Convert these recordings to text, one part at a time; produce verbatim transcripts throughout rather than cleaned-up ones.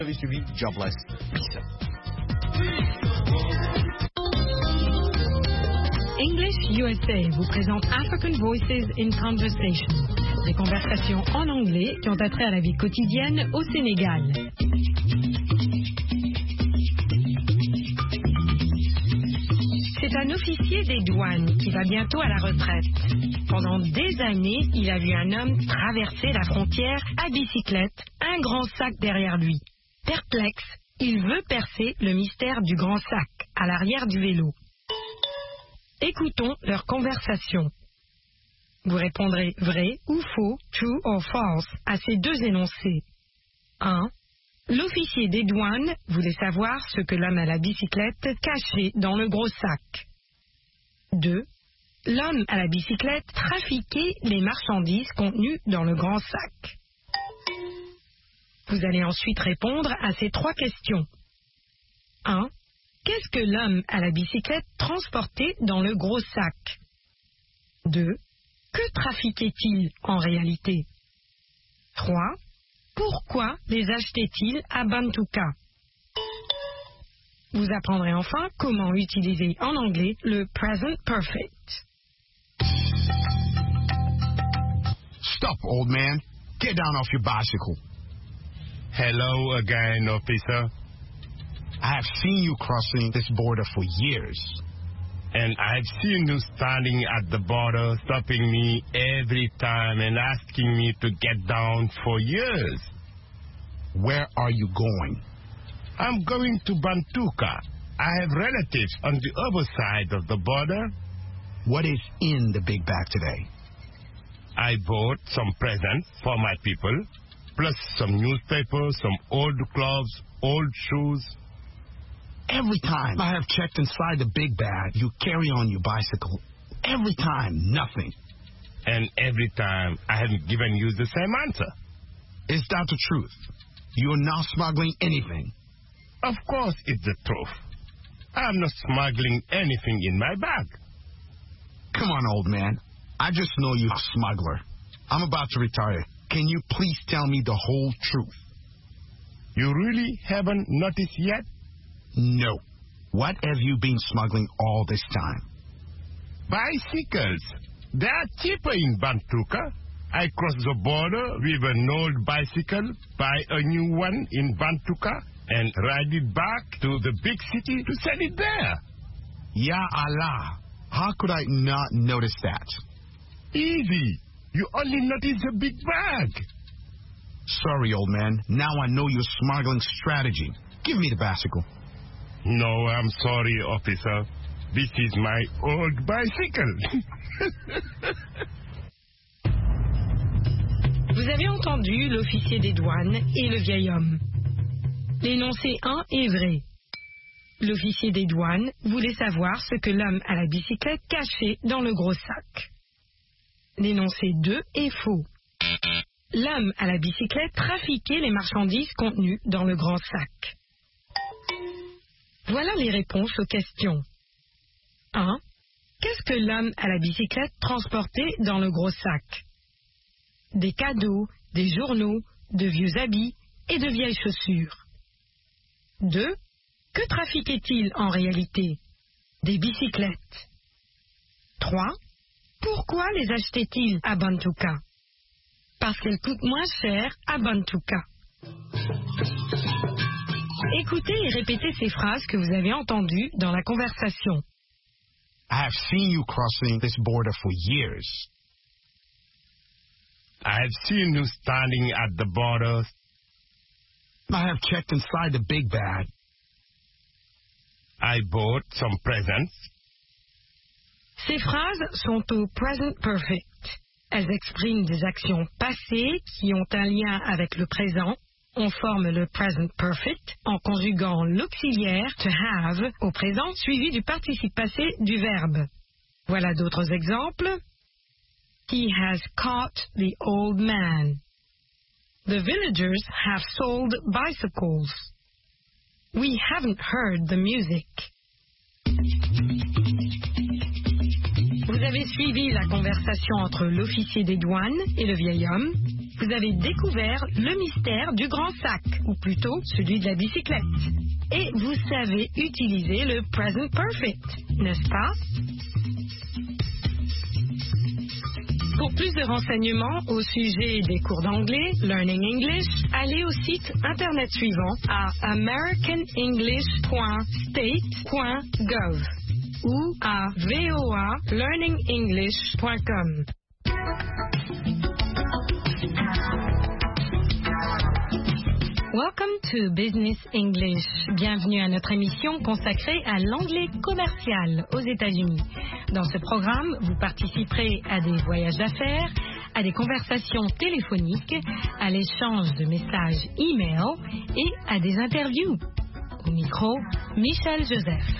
Avez suivi Jobless. Peace. English U S A vous présente African Voices in Conversation, des conversations en anglais qui ont attrait à la vie quotidienne au Sénégal. C'est un officier des douanes qui va bientôt à la retraite. Pendant des années, il a vu un homme traverser la frontière à bicyclette, un grand sac derrière lui. Perplexe, il veut percer le mystère du grand sac à l'arrière du vélo. Écoutons leur conversation. Vous répondrez vrai ou faux, true or false, à ces deux énoncés. un. L'officier des douanes voulait savoir ce que l'homme à la bicyclette cachait dans le gros sac. deux. L'homme à la bicyclette trafiquait les marchandises contenues dans le grand sac. Vous allez ensuite répondre à ces trois questions. un. Qu'est-ce que l'homme à la bicyclette transportait dans le gros sac? deux. Que trafiquait-il en réalité? trois. Pourquoi les achetait-il à Bantuka? Vous apprendrez enfin comment utiliser en anglais le present perfect. Stop, old man. Get down off your bicycle. Hello again, officer. I have seen you crossing this border for years. And I've seen you standing at the border, stopping me every time and asking me to get down for years. Where are you going? I'm going to Bantuka. I have relatives on the other side of the border. What is in the big bag today? I bought some presents for my people, plus some newspapers, some old clothes, old shoes. Every time I have checked inside the big bag, you carry on your bicycle. Every time, nothing. And every time, I haven't given you the same answer. Is that the truth? You're not smuggling anything? Of course it's the truth. I'm not smuggling anything in my bag. Come on, old man. I just know you're a smuggler. I'm about to retire. Can you please tell me the whole truth? You really haven't noticed yet? No. What have you been smuggling all this time? Bicycles. They are cheaper in Bantuka. I cross the border with an old bicycle, buy a new one in Bantuka, and ride it back to the big city to sell it there. Ya Allah. How could I not notice that? Easy. You only notice the big bag. Sorry, old man. Now I know your smuggling strategy. Give me the bicycle. No, I'm sorry, officer. This is my old bicycle. Vous avez entendu l'officier des douanes et le vieil homme. L'énoncé un est vrai. L'officier des douanes voulait savoir ce que l'homme à la bicyclette cachait dans le gros sac. L'énoncé deux est faux. L'homme à la bicyclette trafiquait les marchandises contenues dans le grand sac. Voilà les réponses aux questions. un. Qu'est-ce que l'homme à la bicyclette transportait dans le gros sac? Des cadeaux, des journaux, de vieux habits et de vieilles chaussures. deux. Que trafiquait-il en réalité? Des bicyclettes. trois. Pourquoi les achetait-il à Bantuka? Parce qu'elles coûtent moins cher à Bantuka. Écoutez et répétez ces phrases que vous avez entendues dans la conversation. I have seen you crossing this border for years. I have seen you standing at the border. I have checked inside the big bag. I bought some presents. Ces phrases sont au present perfect. Elles expriment des actions passées qui ont un lien avec le présent. On forme le present perfect en conjuguant l'auxiliaire to have au présent suivi du participe passé du verbe. Voilà d'autres exemples. He has caught the old man. The villagers have sold bicycles. We haven't heard the music. Vous avez suivi la conversation entre l'officier des douanes et le vieil homme. vous avez découvert le mystère du grand sac, ou plutôt celui de la bicyclette. Et vous savez utiliser le present perfect, n'est-ce pas? Pour plus de renseignements au sujet des cours d'anglais, Learning English, allez au site internet suivant à american english point state point gov ou à voa learning english point com. Welcome to Business English. Bienvenue à notre émission consacrée à l'anglais commercial aux États-Unis. Dans ce programme, vous participerez à des voyages d'affaires, à des conversations téléphoniques, à l'échange de messages e-mail et à des interviews. Au micro, Michel Joseph.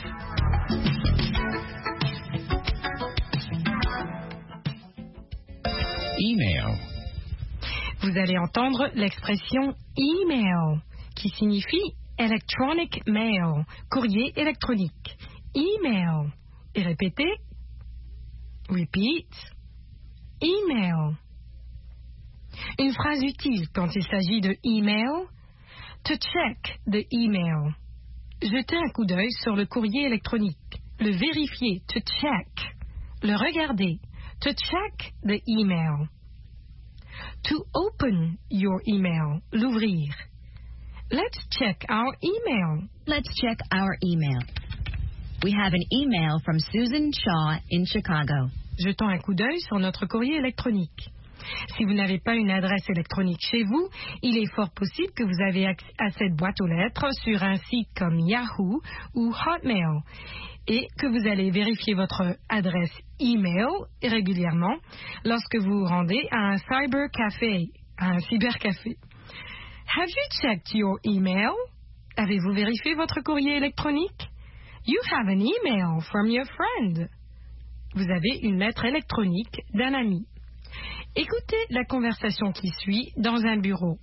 Email. Vous allez entendre l'expression email, qui signifie electronic mail, courrier électronique. Email. Et répétez. Repeat. Email. Une phrase utile quand il s'agit de email. To check the email. Jeter un coup d'œil sur le courrier électronique. Le vérifier. To check. Le regarder. To check the email. To open your email, l'ouvrir. Let's check our email. Let's check our email. We have an email from Susan Shaw in Chicago. Jetons un coup d'œil sur notre courrier électronique. Si vous n'avez pas une adresse électronique chez vous, il est fort possible que vous avez accès à cette boîte aux lettres sur un site comme Yahoo ou Hotmail et que vous allez vérifier votre adresse email régulièrement lorsque vous vous rendez à un cybercafé, à un cybercafé. Have you checked your email? Avez-vous vérifié votre courrier électronique? You have an email from your friend. Vous avez une lettre électronique d'un ami. Écoutez la conversation qui suit dans un bureau.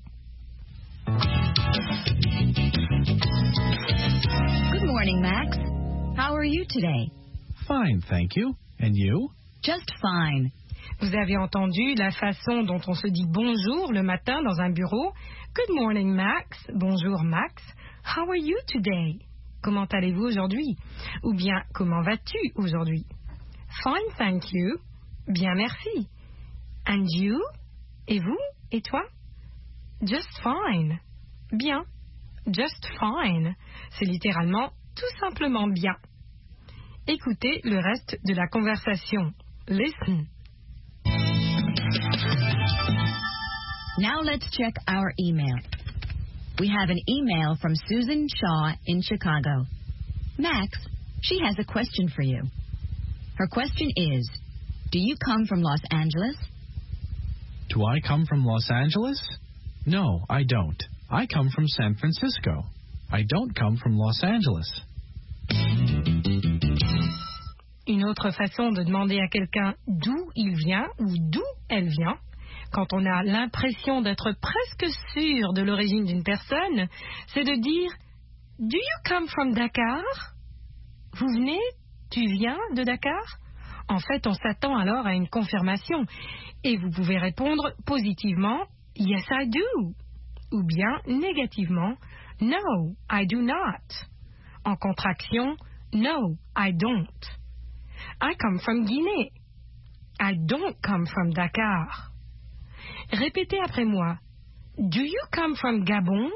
Good morning, Max. How are you today? Fine, thank you. And you? Just fine. Vous avez entendu la façon dont on se dit bonjour le matin dans un bureau. Good morning, Max. Bonjour, Max. How are you today? Comment allez-vous aujourd'hui? Ou bien, comment vas-tu aujourd'hui? Fine, thank you. Bien, merci. And you? Et vous? Et toi? Just fine. Bien. Just fine. C'est littéralement tout simplement bien. Écoutez le reste de la conversation. Listen. Now let's check our email. We have an email from Susan Shaw in Chicago. Max, she has a question for you. Her question is, do you come from Los Angeles? Do I come from Los Angeles? No, I don't. I come from San Francisco. I don't come from Los Angeles. Une autre façon de demander à quelqu'un d'où il vient ou d'où elle vient, quand on a l'impression d'être presque sûr de l'origine d'une personne, c'est de dire « Do you come from Dakar ?» Vous venez, tu viens de Dakar? En fait, on s'attend alors à une confirmation et vous pouvez répondre positivement « Yes, I do » ou bien négativement « No, I do not ». En contraction « No, I don't ». I come from Guinée. I don't come from Dakar. Répétez après moi. Do you come from Gabon?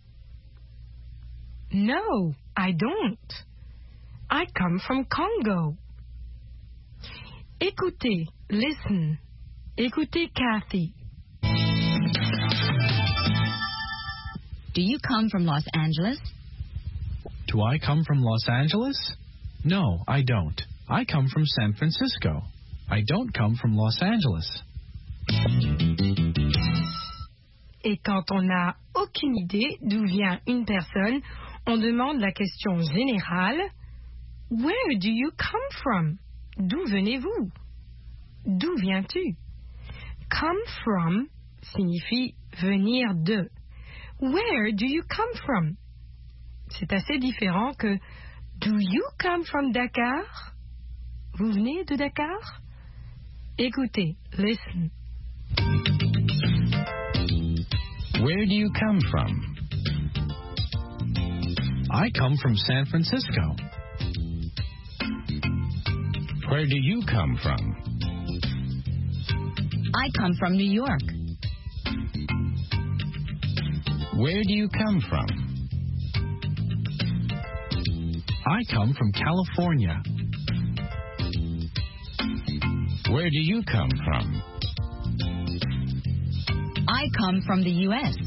No, I don't. I come from Congo. Écoutez, listen. Écoutez Kathy. Do you come from Los Angeles? Do I come from Los Angeles? No, I don't. I come from San Francisco. I don't come from Los Angeles. Et quand on n'a aucune idée d'où vient une personne, on demande la question générale « Where do you come from ?» D'où venez-vous? D'où viens-tu? Come from signifie venir de. Where do you come from? C'est assez différent que Do you come from Dakar? Vous venez de Dakar? Écoutez, listen. Where do you come from? I come from San Francisco. Where do you come from? I come from New York. Where do you come from? I come from California. Where do you come from? I come from the U S.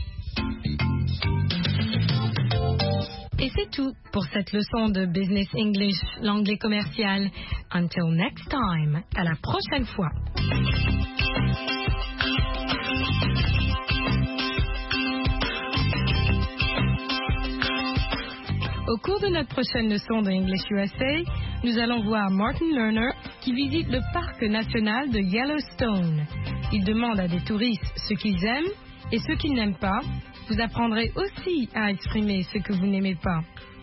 Et c'est tout pour cette leçon de Business English, l'anglais commercial. Until next time, à la prochaine fois. Au cours de notre prochaine leçon de English U S A, nous allons voir Martin Lerner qui visite le parc national de Yellowstone. Il demande à des touristes ce qu'ils aiment et ce qu'ils n'aiment pas. Vous apprendrez aussi à exprimer ce que vous n'aimez pas.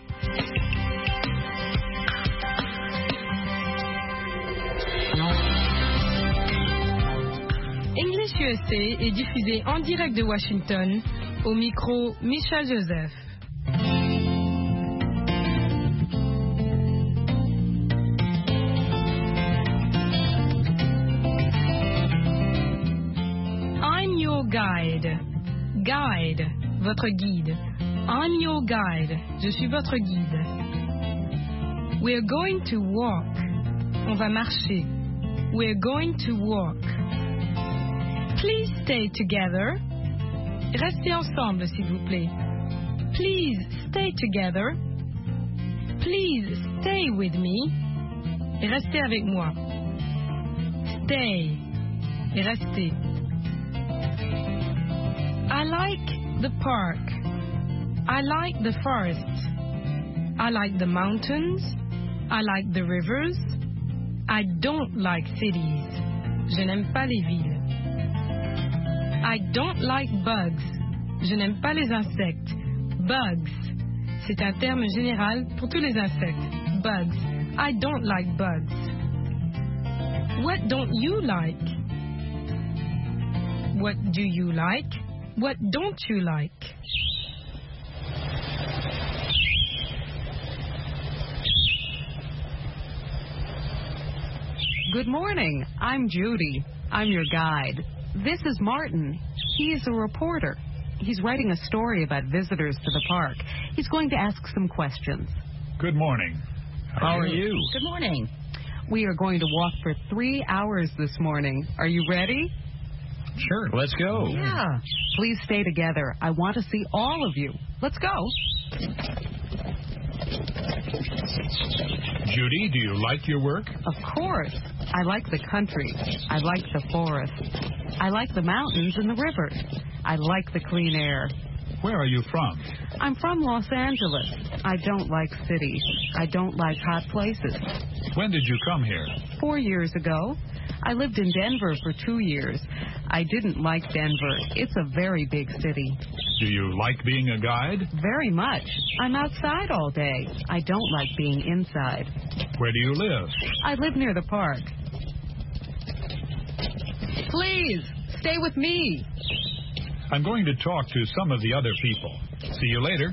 English U S A est diffusé en direct de Washington, au micro Michel Joseph. I'm your guide. Guide, votre guide. I'm your guide. Je suis votre guide. We're going to walk. On va marcher. We're going to walk. Please stay together. Restez ensemble, s'il vous plaît. Please stay together. Please stay with me. Et restez avec moi. Stay. Et restez. I like the park. I like the forest. I like the mountains. I like the rivers. I don't like cities. Je n'aime pas les villes. I don't like bugs. Je n'aime pas les insectes. Bugs. C'est un terme général pour tous les insectes. Bugs. I don't like bugs. What don't you like? What do you like? What don't you like? Good morning. I'm Judy. I'm your guide. This is Martin. He is a reporter. He's writing a story about visitors to the park. He's going to ask some questions. Good morning. How are you? Good morning. We are going to walk for three hours this morning. Are you ready? Sure, let's go. Yeah. Please stay together. I want to see all of you. Let's go. Judy, do you like your work? Of course. I like the country. I like the forest. I like the mountains and the rivers. I like the clean air. Where are you from? I'm from Los Angeles. I don't like cities. I don't like hot places. When did you come here? Four years ago. I lived in Denver for two years. I didn't like Denver. It's a very big city. Do you like being a guide? Very much. I'm outside all day. I don't like being inside. Where do you live? I live near the park. Please, stay with me. I'm going to talk to some of the other people. See you later.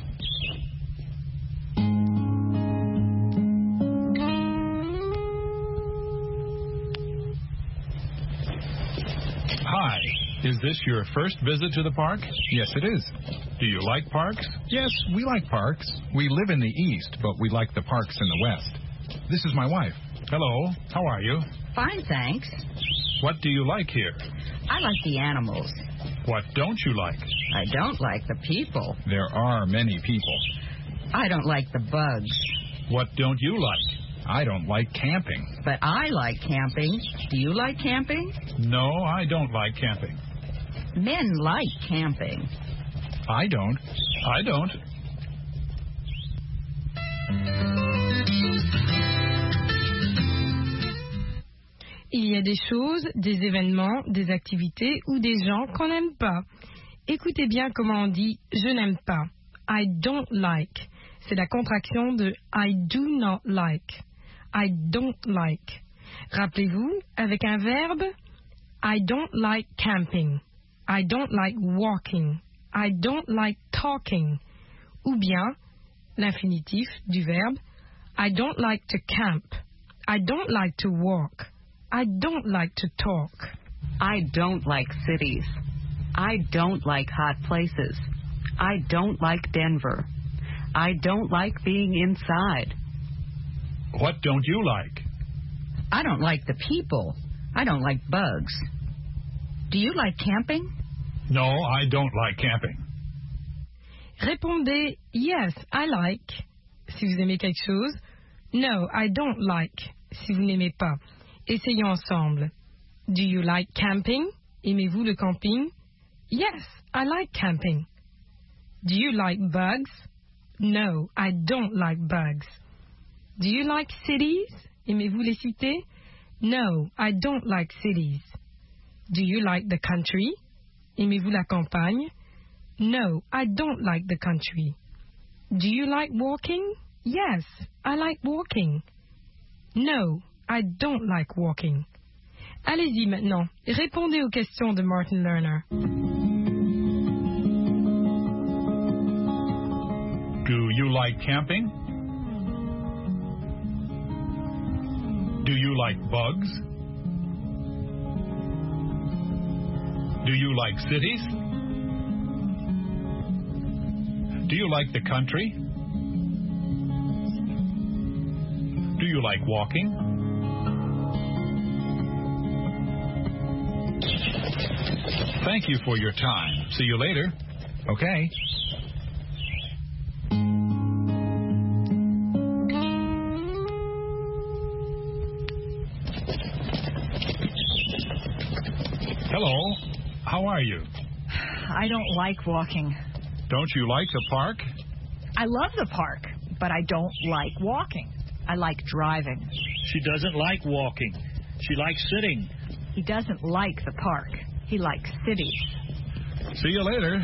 Hi. Is this your first visit to the park? Yes, it is. Do you like parks? Yes, we like parks. We live in the east, but we like the parks in the west. This is my wife. Hello. How are you? Fine, thanks. What do you like here? I like the animals. What don't you like? I don't like the people. There are many people. I don't like the bugs. What don't you like? I don't like camping. But I like camping. Do you like camping? No, I don't like camping. Men like camping. I don't. I don't. Il y a des choses, des événements, des activités ou des gens qu'on n'aime pas. Écoutez bien comment on dit « je n'aime pas ». I don't like. C'est la contraction de I do not like. I don't like. Rappelez-vous, avec un verbe, I don't like camping. I don't like walking. I don't like talking. Ou bien, l'infinitif du verbe, I don't like to camp. I don't like to walk. I don't like to talk. I don't like cities. I don't like hot places. I don't like Denver. I don't like being inside. What don't you like? I don't like the people. I don't like bugs. Do you like camping? No, I don't like camping. Répondez yes, I like si vous aimez quelque chose. No, I don't like si vous n'aimez pas. Essayons ensemble. Do you like camping? Aimez-vous le camping? Yes, I like camping. Do you like bugs? No, I don't like bugs. Do you like cities? Aimez-vous les cités? No, I don't like cities. Do you like the country? Aimez-vous la campagne? No, I don't like the country. Do you like walking? Yes, I like walking. No, I don't like walking. Allez-y maintenant, répondez aux questions de Martin Lerner. Do you like camping? Do you like bugs? Do you like cities? Do you like the country? Do you like walking? Thank you for your time. See you later. Okay. Hello. How are you? I don't like walking. Don't you like the park? I love the park, but I don't like walking. I like driving. She doesn't like walking. She likes sitting. He doesn't like the park. He likes cities. See you later.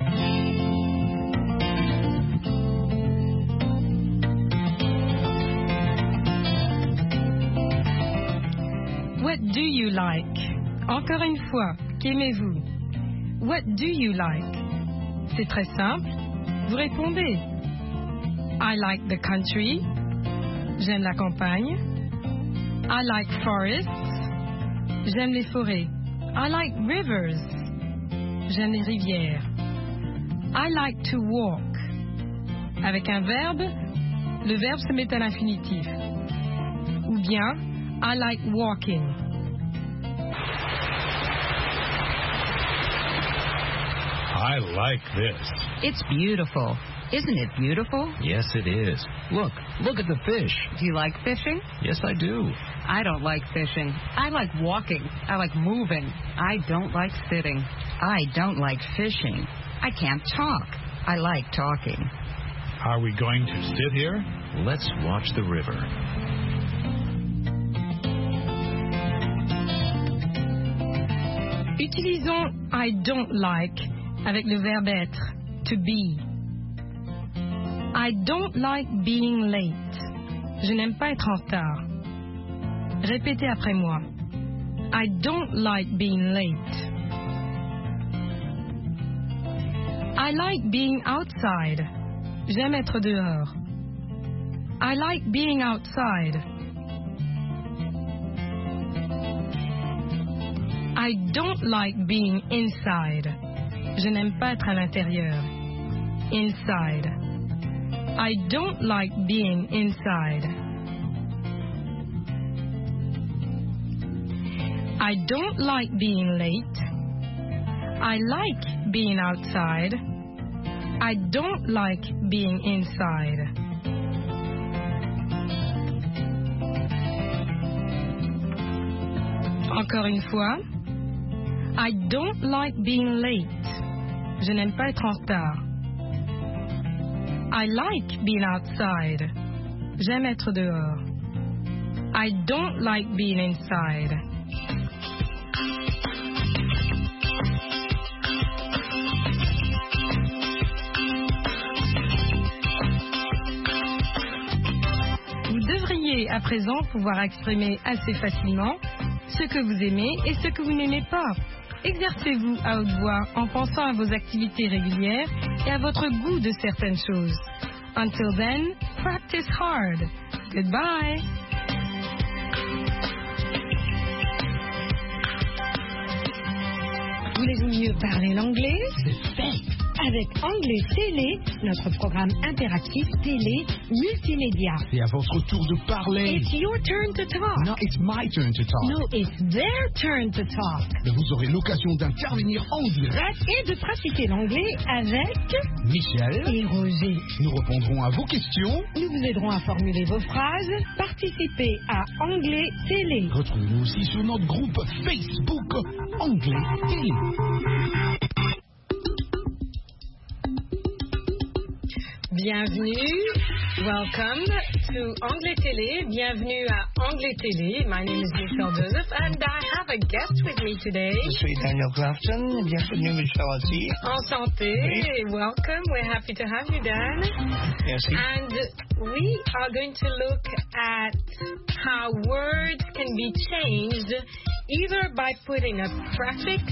What do you like? Encore une fois, qu'aimez-vous? What do you like? C'est très simple. Vous répondez. I like the country. J'aime la campagne. I like forests. J'aime les forêts. I like rivers. J'aime les rivières. I like to walk. Avec un verbe, le verbe se met à l'infinitif. Ou bien, I like walking. I like this. It's beautiful. Isn't it beautiful? Yes, it is. Look, look at the fish. Do you like fishing? Yes, I do. I don't like fishing. I like walking. I like moving. I don't like sitting. I don't like fishing. I can't talk. I like talking. Are we going to sit here? Let's watch the river. Utilisons I don't like avec le verbe être, to be. I don't like being late. Je n'aime pas être en retard. Répétez après moi. I don't like being late. I like being outside. J'aime être dehors. I like being outside. I don't like being inside. Je n'aime pas être à l'intérieur. Inside. I don't like being inside. I don't like being late. I like being outside. I don't like being inside. Encore une fois. I don't like being late. Je n'aime pas être en retard. I like being outside. J'aime être dehors. I don't like being inside. Vous devriez à présent pouvoir exprimer assez facilement ce que vous aimez et ce que vous n'aimez pas. Exercez-vous à haute voix en pensant à vos activités régulières et à votre goût de certaines choses. Until then, practice hard. Goodbye. Voulez-vous mieux parler l'anglais? C'est fait. Avec Anglais Télé, notre programme interactif télé multimédia. Et à votre tour de parler. It's your turn to talk. No, it's my turn to talk. No, it's their turn to talk. Mais vous aurez l'occasion d'intervenir en direct et de pratiquer l'anglais avec Michel et Roger. Nous répondrons à vos questions. Nous vous aiderons à formuler vos phrases. Participez à Anglais Télé. Retrouvez-nous aussi sur notre groupe Facebook Anglais Télé. Bienvenue, welcome to Anglais Télé. Bienvenue à Anglais Télé. My name is Michelle Joseph and I have a guest with me today. Je suis Daniel Clafton. Bienvenue, Michelle aussi. Enchanté. Oui. Welcome. We're happy to have you, Dan. Merci. And we are going to look at how words can be changed either by putting a prefix.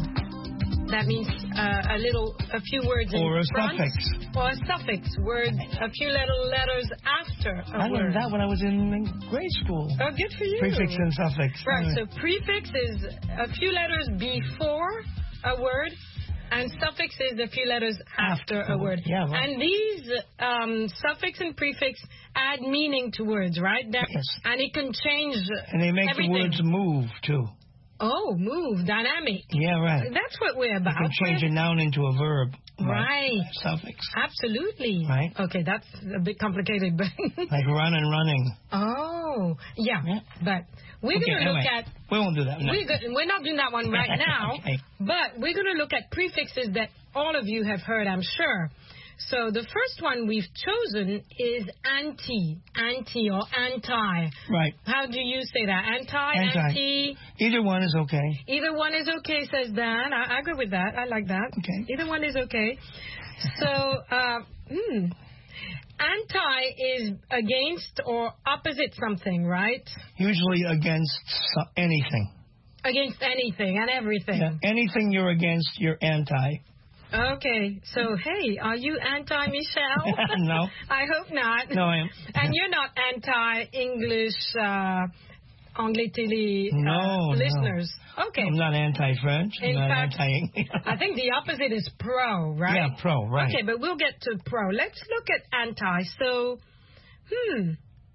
That means uh, a little, a few words in or a front, suffix. Or a suffix, words, a few little letters after a I word. learned that when I was in grade school. Oh, good for you. Prefix and suffix. Right, so prefix is a few letters before a word, and suffix is a few letters after, after a word. Yeah, right. And these um, suffix and prefix add meaning to words, right? That, yes. And it can change And they make everything. the words move, too. Oh, move, dynamic. Yeah, right. That's what we're about. You can change a noun into a verb. Right. right. Suffix. Absolutely. Right. Okay, that's a bit complicated, but like run and running. Oh, yeah. yeah. But we're okay, going to anyway, look at. We won't do that. No. We're, go- we're not doing that one right now. okay. But we're going to look at prefixes that all of you have heard, I'm sure. So the first one we've chosen is anti, anti or anti. Right. How do you say that? Anti, anti. anti. Either one is okay. Either one is okay, says Dan. I, I agree with that. I like that. Okay. Either one is okay. So, uh, hmm. Anti is against or opposite something, right? Usually against so- anything. Against anything and everything. Yeah. Anything you're against, you're anti. Okay, so hey, are you anti-Michelle? No. I hope not. No, I am. And you're not anti-English, uh, Anglais Télé uh, no, listeners? No. Okay. I'm not anti-French. I'm In not fact, anti- I think the opposite is pro, right? Yeah, pro, right. Okay, but we'll get to pro. Let's look at anti. So, hmm.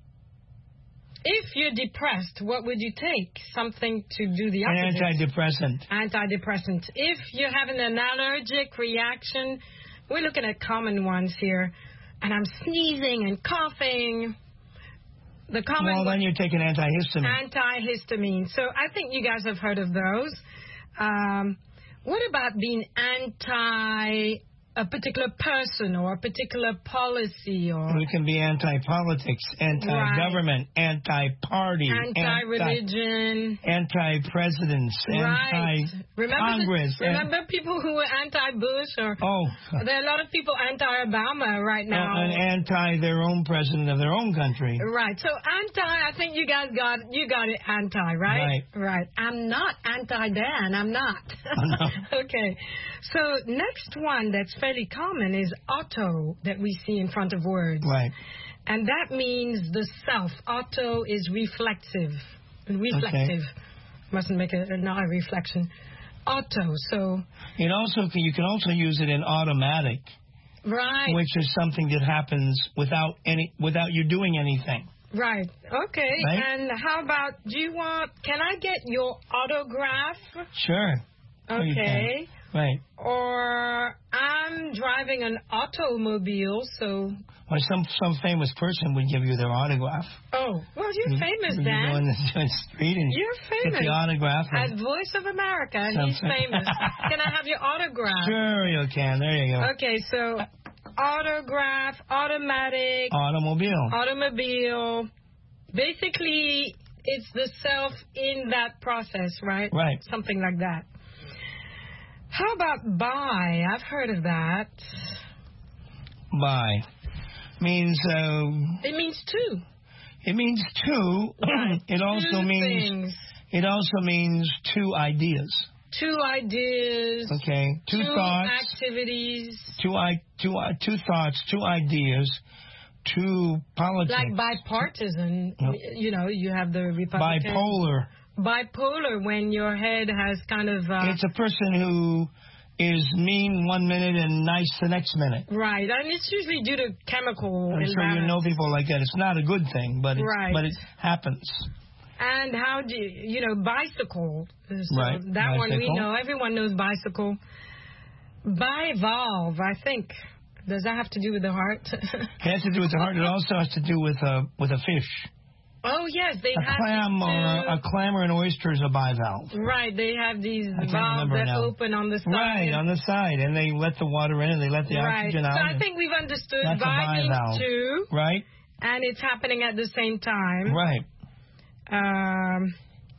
If you're depressed, what would you take? Something to do the opposite. An antidepressant. Antidepressant. If you're having an allergic reaction, we're looking at common ones here. And I'm sneezing and coughing. The common Well, then you take an antihistamine. Antihistamine. So I think you guys have heard of those. Um, what about being anti a particular person or a particular policy? Or it can be anti-politics, anti-government, right. anti-party, anti-religion, anti-presidents, right. anti-Congress. Remember, remember people who were anti-Bush? Or oh, there are a lot of people anti-Obama right now. Uh, and anti their own president of their own country. Right. So anti, I think you guys got you got it anti, right? Right. Right. I'm not anti-Dan. I'm not. Oh, no. Okay. So next one that's fairly common is auto that we see in front of words. Right. And that means the self. Auto is reflexive. Reflective. Okay. Mustn't make a, not a reflection. Auto. So. It also you can also use it in automatic. Right. Which is something that happens without any without you doing anything. Right. Okay. Right? And how about, do you want, can I get your autograph? Sure. Okay. Right. Or I'm driving an automobile, so. Or some some famous person would give you their autograph. Oh, well, you're famous, you, Dan. You go in the street and you're famous. Get the autograph. At Voice of America, and he's famous. Can I have your autograph? Sure, you can. There you go. Okay, so autograph, automatic. Automobile. Automobile. Basically, it's the self in that process, right? Right. Something like that. How about buy? I've heard of that. Buy. Means... Uh, it means two. It means two. Right. It also two means... Things. It also means two ideas. two ideas. Okay, two, two thoughts. activities. Two, I, two, uh, two thoughts, two ideas, two politics. Like bipartisan, Yep. you know, you have the Republican. Bipolar. Bipolar, when your head has kind of... Uh, It's a person who is mean one minute and nice the next minute. Right, and it's usually due to chemical I'm sure you know people like that. It's not a good thing, but it, Right. but it happens. And how do you, you know, bicycle. So Right, that one we bicycle. know. Everyone knows bicycle. Bivalve, I think. Does that have to do with the heart? It has to do with the heart. It also has to do with a with a fish. Oh, yes, they A have clam these or two- a, a clam or an oyster is a bivalve. Right, they have these I can't valves remember that now. open on the side. Right, on the side, and they let the water in and they let the Right. oxygen So out. I and think we've understood that's a bi means bivalve. two, Right, and it's happening at the same time. right. Um,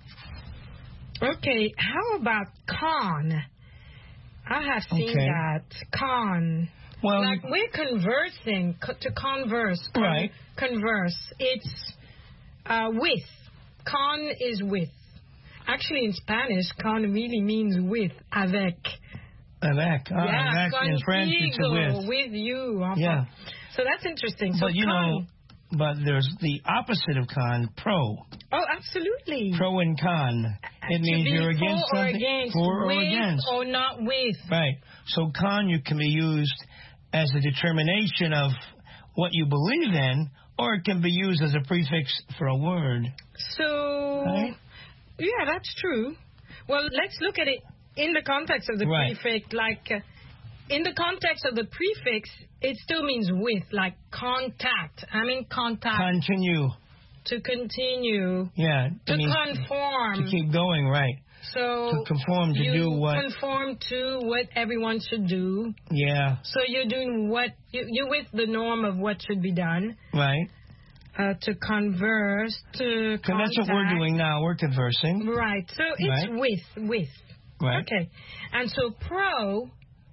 okay, how about con? I have seen Okay. that. Con. Well, like we're conversing, co- to converse. Con- Right. Converse. It's uh, with. Con is with. Actually, in Spanish, con really means with, avec. Avec. Ah, yeah, avec in French it's a contigo, with. with you. enfin. Yeah. So that's interesting. So But you con. know, but there's the opposite of con, pro. Oh, absolutely. Pro and con. It To means be you're against for or something. against, For or with against. or not with. Right. So con you can be used as a determination of what you believe in, or it can be used as a prefix for a word. So, Right? yeah, that's true. Well, let's look at it in the context of the Right. prefix. Like, uh, in the context of the prefix, it still means with, like contact. I'm in contact. Continue. To continue. Yeah. To it means conform. To keep going, right. So To conform, to you do what. conform to what everyone should do. Yeah. So you're doing what you, you're with the norm of what should be done. Right. Uh, to converse, to So that's what we're contact. doing now. We're conversing. Right. So it's Right. with with. Right. Okay. And so pro,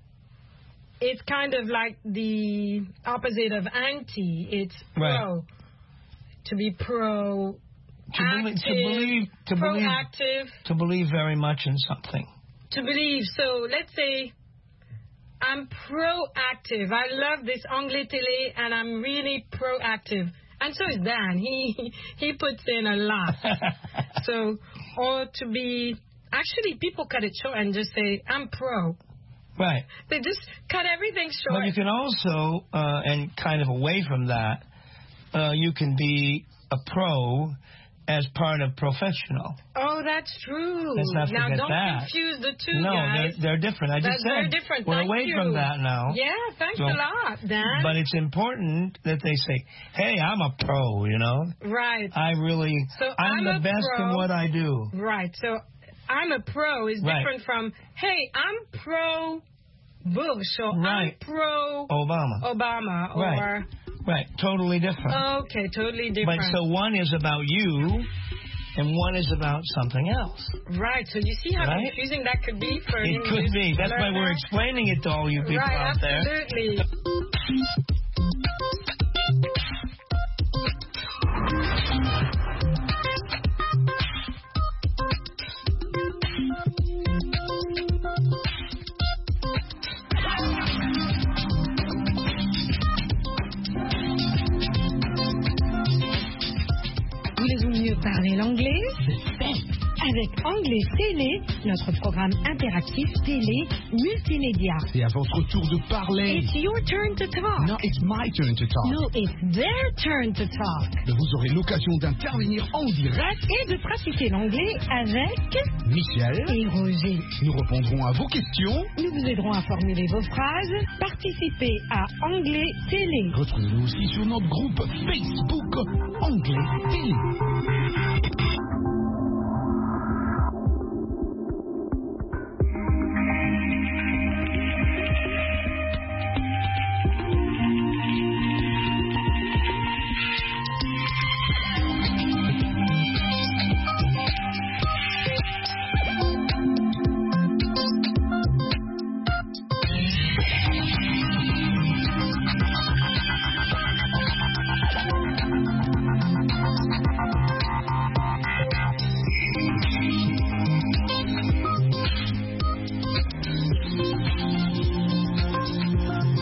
it's kind of like the opposite of anti. It's pro. Right. To be pro. To, belie- to believe. To believe. proactive. To believe very much in something. To believe. So let's say I'm proactive. I love this Anglais Télé, and I'm really proactive. And so is Dan. He he puts in a lot. So, or to be, actually people cut it short and just say, I'm pro. Right. They just cut everything short. But you can also, uh, and kind of away from that, uh, you can be a pro as part of professional. Oh, that's true. Let's not now, forget don't that. confuse the two, No, guys. they're, they're different. I just That's said very different. we're Thank away you. from that now. Yeah, thanks So- a lot, Dan. But it's important that they say, hey, I'm a pro, you know? Right. I really, So I'm, I'm the a best pro. in what I do. Right. So I'm a pro is Right. different from, hey, I'm pro Bush or Right. I'm pro Obama. Obama or Right. Right. Totally different. okay, totally different. But so one is about you, and one is about something else. Right. So you see how Right? confusing that could be for It him could to be. That's why learn we're that? explaining it to all you people Right, out there. absolutely. Voulez-vous mieux parler l'anglais? Avec Anglais Télé, notre programme interactif télé multimédia. C'est à votre tour de parler. It's your turn to talk. No, it's my turn to talk. No, it's their turn to talk. Vous aurez l'occasion d'intervenir en direct. Et de pratiquer l'anglais avec Michel et Roger. Nous répondrons à vos questions. Nous vous aiderons à formuler vos phrases. Participez à Anglais Télé. Retrouvez-nous aussi sur notre groupe Facebook Anglais Télé.